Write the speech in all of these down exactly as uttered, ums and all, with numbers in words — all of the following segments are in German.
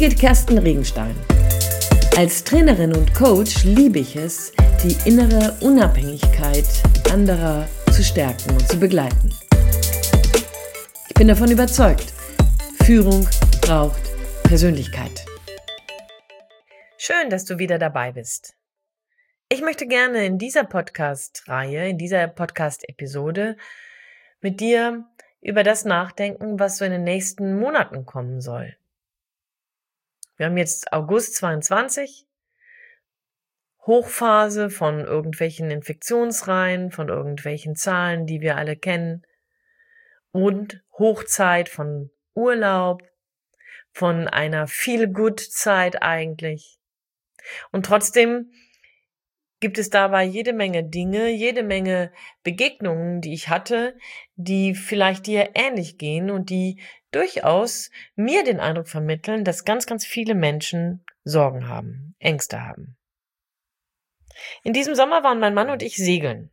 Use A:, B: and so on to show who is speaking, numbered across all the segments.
A: Birgit Kersten Regenstein. Als Trainerin und Coach liebe ich es, die innere Unabhängigkeit anderer zu stärken und zu begleiten. Ich bin davon überzeugt, Führung braucht Persönlichkeit.
B: Schön, dass du wieder dabei bist. Ich möchte gerne in dieser Podcast-Reihe, in dieser Podcast-Episode mit dir über das nachdenken, was so in den nächsten Monaten kommen soll. Wir haben jetzt August zweiundzwanzig, Hochphase von irgendwelchen Infektionsreihen, von irgendwelchen Zahlen, die wir alle kennen, und Hochzeit von Urlaub, von einer Feel-Good-Zeit eigentlich. Und trotzdem gibt es dabei jede Menge Dinge, jede Menge Begegnungen, die ich hatte, die vielleicht dir ähnlich gehen und die durchaus mir den Eindruck vermitteln, dass ganz, ganz viele Menschen Sorgen haben, Ängste haben. In diesem Sommer waren mein Mann und ich segeln.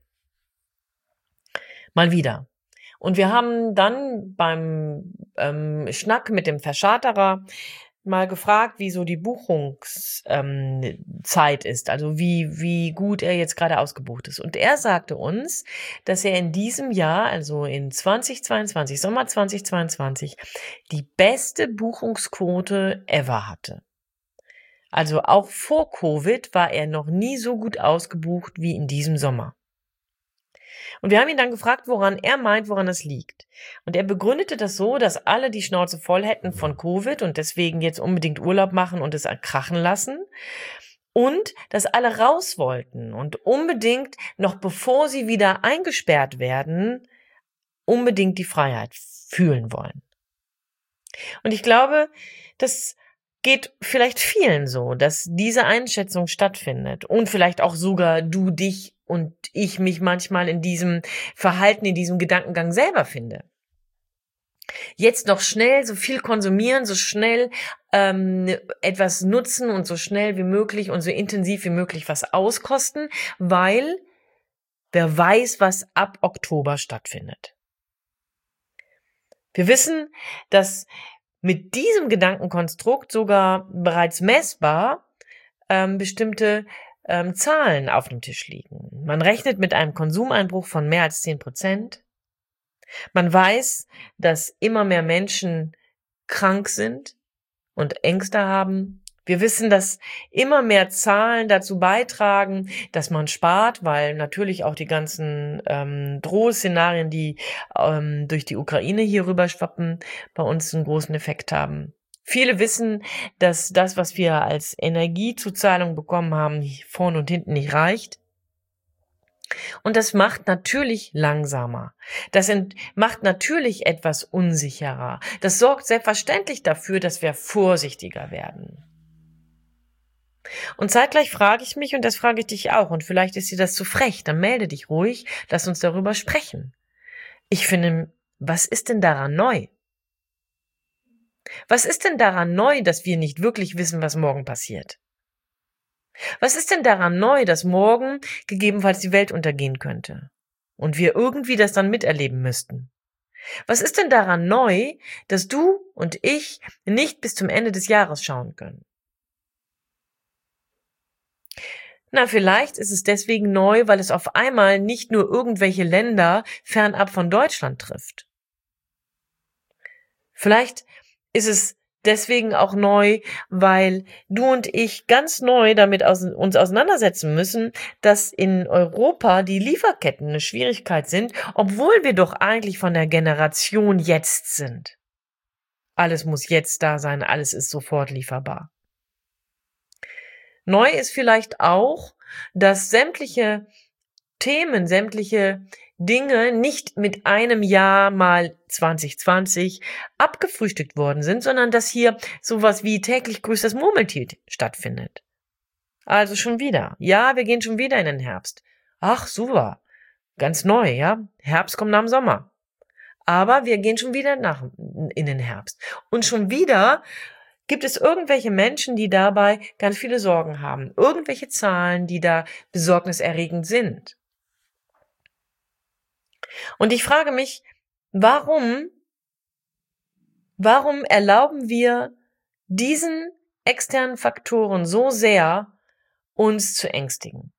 B: Mal wieder. Und wir haben dann beim ähm, Schnack mit dem Verscharterer mal gefragt, wie so die Buchungszeit ähm, ist, also wie wie gut er jetzt gerade ausgebucht ist. Und er sagte uns, dass er in diesem Jahr, also in zweitausendzweiundzwanzig, Sommer zweitausendzweiundzwanzig, die beste Buchungsquote ever hatte. Also auch vor Covid war er noch nie so gut ausgebucht wie in diesem Sommer. Und wir haben ihn dann gefragt, woran er meint, woran es liegt. Und er begründete das so, dass alle die Schnauze voll hätten von Covid und deswegen jetzt unbedingt Urlaub machen und es krachen lassen. Und dass alle raus wollten und unbedingt, noch bevor sie wieder eingesperrt werden, unbedingt die Freiheit fühlen wollen. Und ich glaube, das geht vielleicht vielen so, dass diese Einschätzung stattfindet und vielleicht auch sogar du dich und ich mich manchmal in diesem Verhalten, in diesem Gedankengang selber finde. Jetzt noch schnell so viel konsumieren, so schnell ähm, etwas nutzen und so schnell wie möglich und so intensiv wie möglich was auskosten, weil wer weiß, was ab Oktober stattfindet. Wir wissen, dass mit diesem Gedankenkonstrukt sogar bereits messbar ähm, bestimmte ähm, Zahlen auf dem Tisch liegen. Man rechnet mit einem Konsumeinbruch von mehr als zehn Prozent. Man weiß, dass immer mehr Menschen krank sind und Ängste haben. Wir wissen, dass immer mehr Zahlen dazu beitragen, dass man spart, weil natürlich auch die ganzen ähm, Drohszenarien, die ähm, durch die Ukraine hier rüber schwappen, bei uns einen großen Effekt haben. Viele wissen, dass das, was wir als Energiezuzahlung bekommen haben, vorne und hinten nicht reicht. Und das macht natürlich langsamer. Das macht natürlich etwas unsicherer. Das sorgt selbstverständlich dafür, dass wir vorsichtiger werden. Und zeitgleich frage ich mich, und das frage ich dich auch, und vielleicht ist dir das zu frech, dann melde dich ruhig, lass uns darüber sprechen. Ich finde, was ist denn daran neu? Was ist denn daran neu, dass wir nicht wirklich wissen, was morgen passiert? Was ist denn daran neu, dass morgen gegebenenfalls die Welt untergehen könnte und wir irgendwie das dann miterleben müssten? Was ist denn daran neu, dass du und ich nicht bis zum Ende des Jahres schauen können? Na, vielleicht ist es deswegen neu, weil es auf einmal nicht nur irgendwelche Länder fernab von Deutschland trifft. Vielleicht ist es deswegen auch neu, weil du und ich ganz neu damit aus, uns auseinandersetzen müssen, dass in Europa die Lieferketten eine Schwierigkeit sind, obwohl wir doch eigentlich von der Generation jetzt sind. Alles muss jetzt da sein, alles ist sofort lieferbar. Neu ist vielleicht auch, dass sämtliche Themen, sämtliche Dinge nicht mit einem Jahr mal zwanzig zwanzig abgefrühstückt worden sind, sondern dass hier sowas wie täglich grüßt das Murmeltier stattfindet. Also schon wieder. Ja, wir gehen schon wieder in den Herbst. Ach, super. Ganz neu, ja. Herbst kommt nach dem Sommer. Aber wir gehen schon wieder nach, in den Herbst. Und schon wieder gibt es irgendwelche Menschen, die dabei ganz viele Sorgen haben. Irgendwelche Zahlen, die da besorgniserregend sind. Und ich frage mich, warum, warum erlauben wir diesen externen Faktoren so sehr, uns zu ängstigen,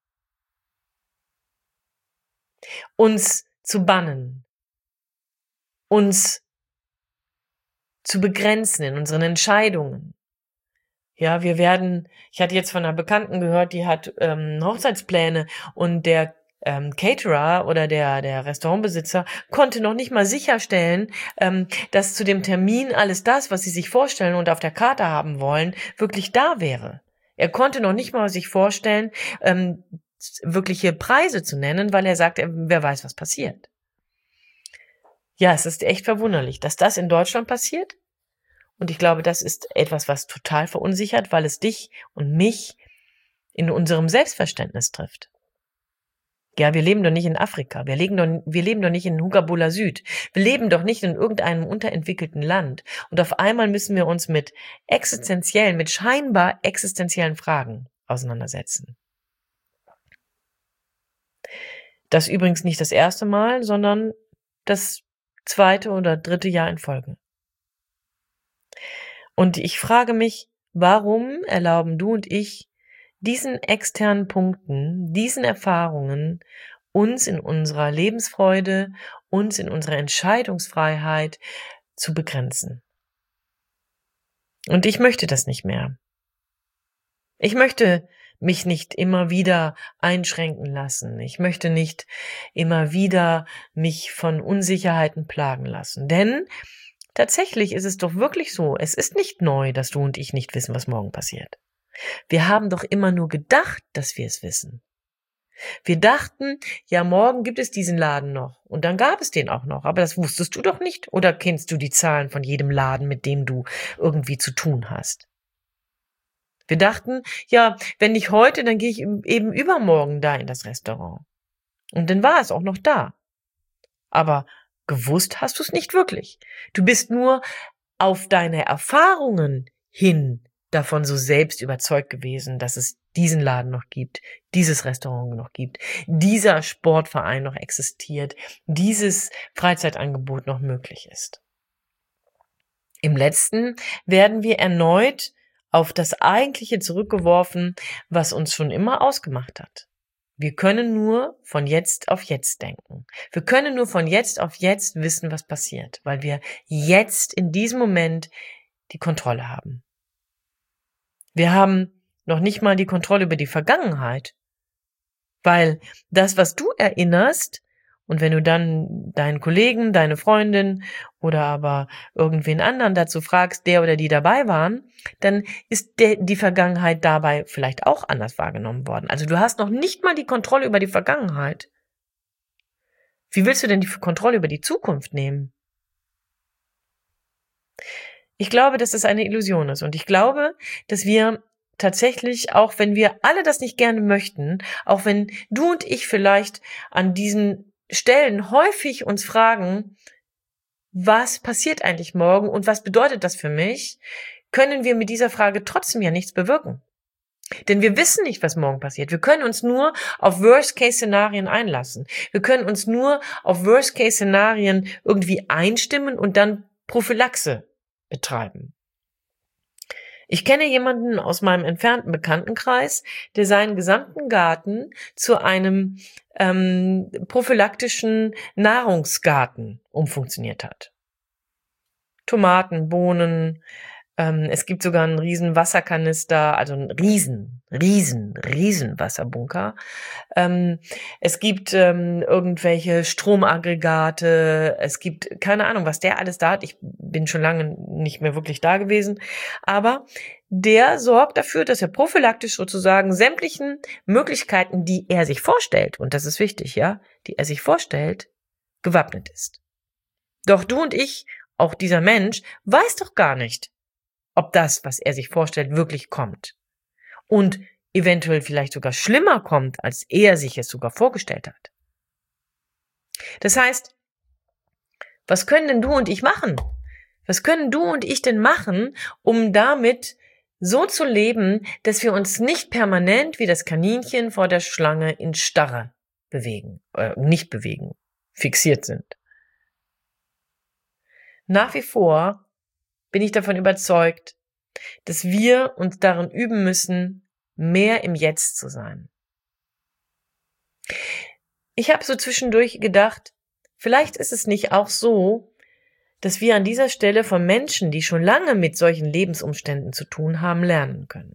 B: uns zu bannen, uns zu begrenzen in unseren Entscheidungen. Ja, wir werden, ich hatte jetzt von einer Bekannten gehört, die hat ähm, Hochzeitspläne und der ähm, Caterer oder der der Restaurantbesitzer konnte noch nicht mal sicherstellen, ähm, dass zu dem Termin alles das, was sie sich vorstellen und auf der Karte haben wollen, wirklich da wäre. Er konnte noch nicht mal sich vorstellen, ähm, wirkliche Preise zu nennen, weil er sagt, wer weiß, was passiert. Ja, es ist echt verwunderlich, dass das in Deutschland passiert. Und ich glaube, das ist etwas, was total verunsichert, weil es dich und mich in unserem Selbstverständnis trifft. Ja, wir leben doch nicht in Afrika, wir leben doch, wir leben doch nicht in Hugabula Süd, wir leben doch nicht in irgendeinem unterentwickelten Land. Und auf einmal müssen wir uns mit existenziellen, mit scheinbar existenziellen Fragen auseinandersetzen. Das übrigens nicht das erste Mal, sondern das zweite oder dritte Jahr in Folge. Und ich frage mich, warum erlauben du und ich diesen externen Punkten, diesen Erfahrungen, uns in unserer Lebensfreude, uns in unserer Entscheidungsfreiheit zu begrenzen? Und ich möchte das nicht mehr. Ich möchte mich nicht immer wieder einschränken lassen. Ich möchte nicht immer wieder mich von Unsicherheiten plagen lassen. Denn tatsächlich ist es doch wirklich so, es ist nicht neu, dass du und ich nicht wissen, was morgen passiert. Wir haben doch immer nur gedacht, dass wir es wissen. Wir dachten, ja, morgen gibt es diesen Laden noch und dann gab es den auch noch, aber das wusstest du doch nicht oder kennst du die Zahlen von jedem Laden, mit dem du irgendwie zu tun hast? Wir dachten, ja, wenn nicht heute, dann gehe ich eben übermorgen da in das Restaurant. Und dann war es auch noch da. Aber gewusst hast du es nicht wirklich. Du bist nur auf deine Erfahrungen hin davon so selbst überzeugt gewesen, dass es diesen Laden noch gibt, dieses Restaurant noch gibt, dieser Sportverein noch existiert, dieses Freizeitangebot noch möglich ist. Im letzten werden wir erneut auf das Eigentliche zurückgeworfen, was uns schon immer ausgemacht hat. Wir können nur von jetzt auf jetzt denken. Wir können nur von jetzt auf jetzt wissen, was passiert, weil wir jetzt in diesem Moment die Kontrolle haben. Wir haben noch nicht mal die Kontrolle über die Vergangenheit, weil das, was du erinnerst, und wenn du dann deinen Kollegen, deine Freundin oder aber irgendwen anderen dazu fragst, der oder die dabei waren, dann ist der, die Vergangenheit dabei vielleicht auch anders wahrgenommen worden. Also du hast noch nicht mal die Kontrolle über die Vergangenheit. Wie willst du denn die Kontrolle über die Zukunft nehmen? Ich glaube, dass das eine Illusion ist und ich glaube, dass wir tatsächlich, auch wenn wir alle das nicht gerne möchten, auch wenn du und ich vielleicht an diesen Stellen häufig uns fragen, was passiert eigentlich morgen und was bedeutet das für mich, können wir mit dieser Frage trotzdem ja nichts bewirken. Denn wir wissen nicht, was morgen passiert. Wir können uns nur auf Worst-Case-Szenarien einlassen. Wir können uns nur auf Worst-Case-Szenarien irgendwie einstimmen und dann Prophylaxe betreiben. Ich kenne jemanden aus meinem entfernten Bekanntenkreis, der seinen gesamten Garten zu einem ähm, prophylaktischen Nahrungsgarten umfunktioniert hat. Tomaten, Bohnen, ähm, es gibt sogar einen riesen Wasserkanister, also einen riesen, riesen, riesen Wasserbunker. Ähm, es gibt ähm, irgendwelche Stromaggregate, es gibt keine Ahnung, was der alles da hat. Ich bin schon lange nicht mehr wirklich da gewesen, aber der sorgt dafür, dass er prophylaktisch sozusagen sämtlichen Möglichkeiten, die er sich vorstellt, und das ist wichtig, ja, die er sich vorstellt, gewappnet ist. Doch du und ich, auch dieser Mensch, weiß doch gar nicht, ob das, was er sich vorstellt, wirklich kommt. Und eventuell vielleicht sogar schlimmer kommt, als er sich es sogar vorgestellt hat. Das heißt, was können denn du und ich machen? Was können du und ich denn machen, um damit so zu leben, dass wir uns nicht permanent wie das Kaninchen vor der Schlange in Starre bewegen, äh, nicht bewegen, fixiert sind? Nach wie vor bin ich davon überzeugt, dass wir uns darin üben müssen, mehr im Jetzt zu sein. Ich habe so zwischendurch gedacht, vielleicht ist es nicht auch so, dass wir an dieser Stelle von Menschen, die schon lange mit solchen Lebensumständen zu tun haben, lernen können.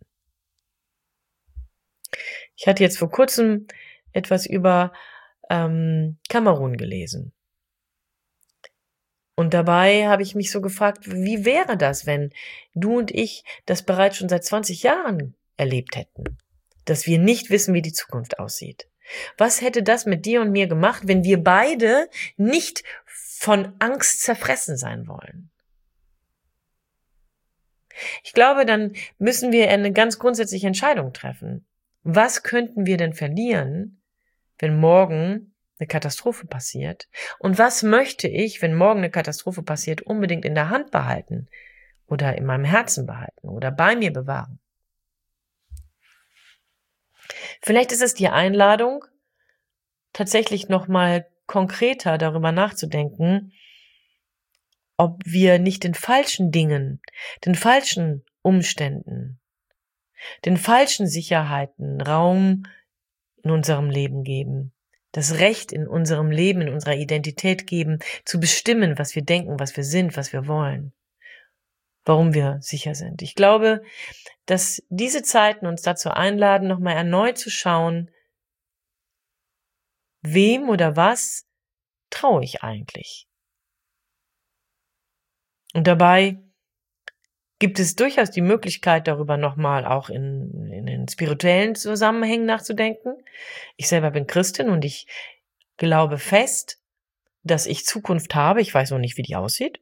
B: Ich hatte jetzt vor kurzem etwas über ähm, Kamerun gelesen. Und dabei habe ich mich so gefragt, wie wäre das, wenn du und ich das bereits schon seit zwanzig Jahren erlebt hätten, dass wir nicht wissen, wie die Zukunft aussieht? Was hätte das mit dir und mir gemacht, wenn wir beide nicht von Angst zerfressen sein wollen? Ich glaube, dann müssen wir eine ganz grundsätzliche Entscheidung treffen. Was könnten wir denn verlieren, wenn morgen eine Katastrophe passiert? Und was möchte ich, wenn morgen eine Katastrophe passiert, unbedingt in der Hand behalten oder in meinem Herzen behalten oder bei mir bewahren? Vielleicht ist es die Einladung, tatsächlich nochmal konkreter darüber nachzudenken, ob wir nicht den falschen Dingen, den falschen Umständen, den falschen Sicherheiten Raum in unserem Leben geben, das Recht in unserem Leben, in unserer Identität geben, zu bestimmen, was wir denken, was wir sind, was wir wollen, warum wir sicher sind. Ich glaube, dass diese Zeiten uns dazu einladen, nochmal erneut zu schauen, wem oder was traue ich eigentlich? Und dabei gibt es durchaus die Möglichkeit, darüber nochmal auch in, in den spirituellen Zusammenhängen nachzudenken. Ich selber bin Christin und ich glaube fest, dass ich Zukunft habe. Ich weiß noch nicht, wie die aussieht.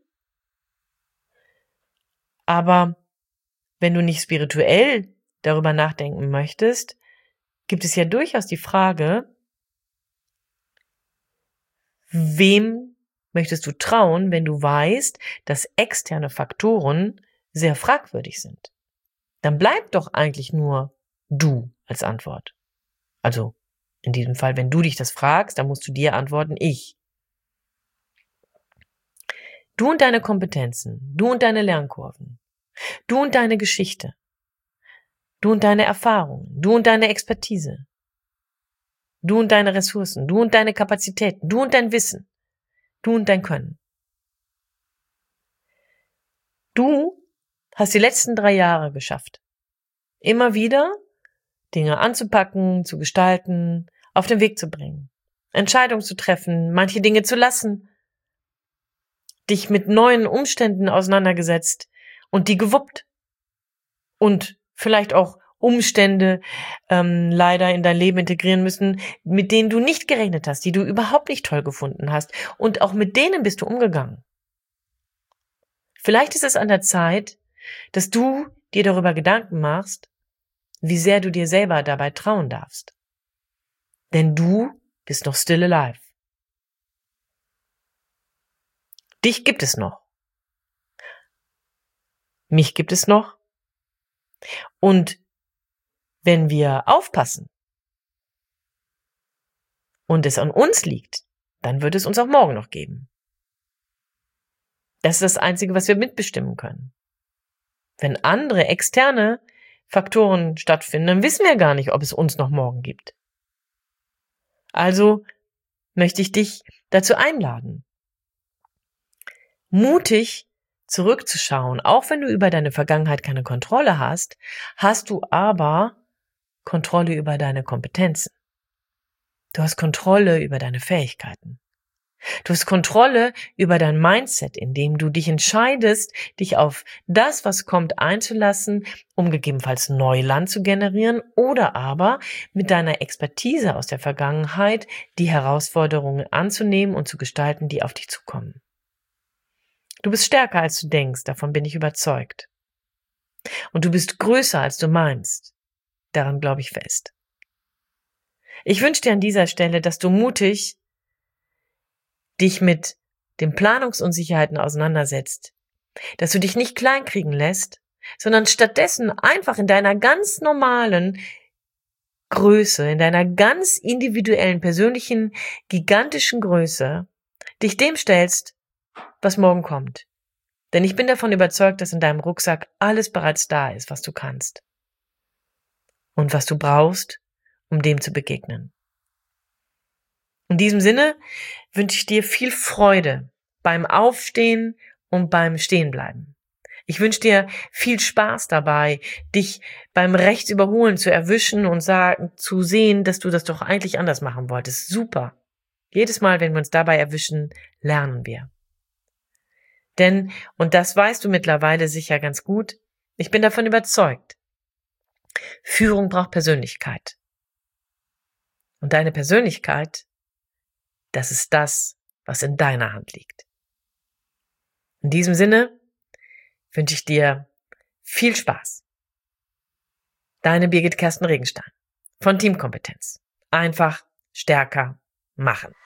B: Aber wenn du nicht spirituell darüber nachdenken möchtest, gibt es ja durchaus die Frage, wem möchtest du trauen, wenn du weißt, dass externe Faktoren sehr fragwürdig sind? Dann bleibt doch eigentlich nur du als Antwort. Also in diesem Fall, wenn du dich das fragst, dann musst du dir antworten, ich. Du und deine Kompetenzen, du und deine Lernkurven, du und deine Geschichte, du und deine Erfahrungen, du und deine Expertise, du und deine Ressourcen, du und deine Kapazitäten, du und dein Wissen, du und dein Können. Du hast die letzten drei Jahre geschafft, immer wieder Dinge anzupacken, zu gestalten, auf den Weg zu bringen, Entscheidungen zu treffen, manche Dinge zu lassen, dich mit neuen Umständen auseinandergesetzt und die gewuppt und vielleicht auch Umstände ähm, leider in dein Leben integrieren müssen, mit denen du nicht gerechnet hast, die du überhaupt nicht toll gefunden hast, und auch mit denen bist du umgegangen. Vielleicht ist es an der Zeit, dass du dir darüber Gedanken machst, wie sehr du dir selber dabei trauen darfst. Denn du bist noch still alive. Dich gibt es noch. Mich gibt es noch. Und wenn wir aufpassen und es an uns liegt, dann wird es uns auch morgen noch geben. Das ist das Einzige, was wir mitbestimmen können. Wenn andere externe Faktoren stattfinden, dann wissen wir gar nicht, ob es uns noch morgen gibt. Also möchte ich dich dazu einladen, mutig zurückzuschauen. Auch wenn du über deine Vergangenheit keine Kontrolle hast, hast du aber Kontrolle über deine Kompetenzen. Du hast Kontrolle über deine Fähigkeiten. Du hast Kontrolle über dein Mindset, indem du dich entscheidest, dich auf das, was kommt, einzulassen, um gegebenenfalls Neuland zu generieren oder aber mit deiner Expertise aus der Vergangenheit die Herausforderungen anzunehmen und zu gestalten, die auf dich zukommen. Du bist stärker, als du denkst, davon bin ich überzeugt. Und du bist größer, als du meinst. Daran glaube ich fest. Ich wünsche dir an dieser Stelle, dass du mutig dich mit den Planungsunsicherheiten auseinandersetzt, dass du dich nicht kleinkriegen lässt, sondern stattdessen einfach in deiner ganz normalen Größe, in deiner ganz individuellen, persönlichen, gigantischen Größe dich dem stellst, was morgen kommt. Denn ich bin davon überzeugt, dass in deinem Rucksack alles bereits da ist, was du kannst. Und was du brauchst, um dem zu begegnen. In diesem Sinne wünsche ich dir viel Freude beim Aufstehen und beim Stehenbleiben. Ich wünsche dir viel Spaß dabei, dich beim Rechtsüberholen zu erwischen und sagen, zu sehen, dass du das doch eigentlich anders machen wolltest. Super. Jedes Mal, wenn wir uns dabei erwischen, lernen wir. Denn, und das weißt du mittlerweile sicher ganz gut, ich bin davon überzeugt, Führung braucht Persönlichkeit. Und deine Persönlichkeit, das ist das, was in deiner Hand liegt. In diesem Sinne wünsche ich dir viel Spaß. Deine Birgit Kersten Regenstein von Teamkompetenz. Einfach stärker machen.